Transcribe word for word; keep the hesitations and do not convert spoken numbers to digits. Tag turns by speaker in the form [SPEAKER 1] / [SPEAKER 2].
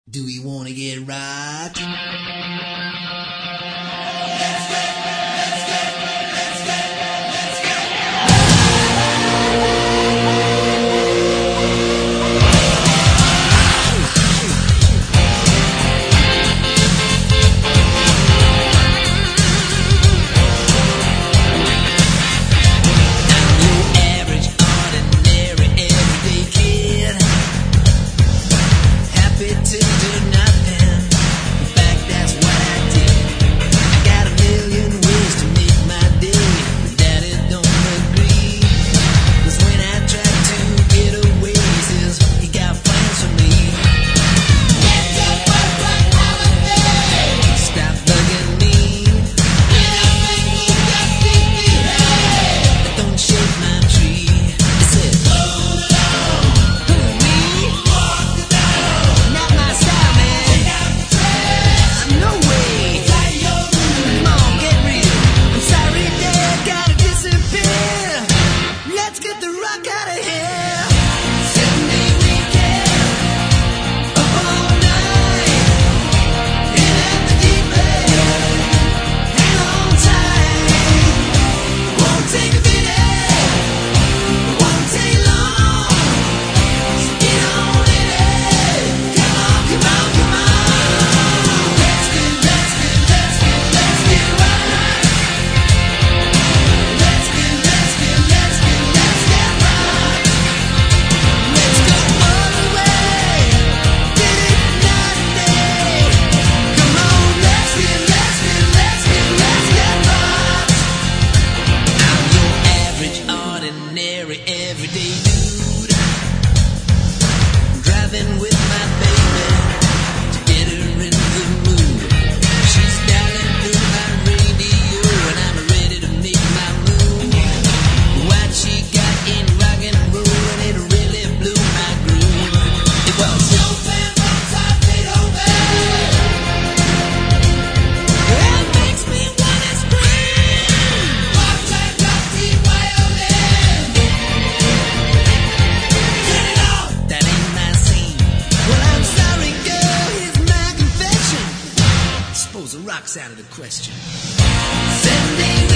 [SPEAKER 1] Do we wanna get rocked? Everyday dude, driving with my baby to get her in the mood. She's dialing through my radio and I'm ready to make my move. What she got in rock and roll and it really blew my groove. It was Chopin, Mozart, Beethoven. It makes me wanna scream. Mozart, Dusty violin. Suppose the rock's out of the question. Sending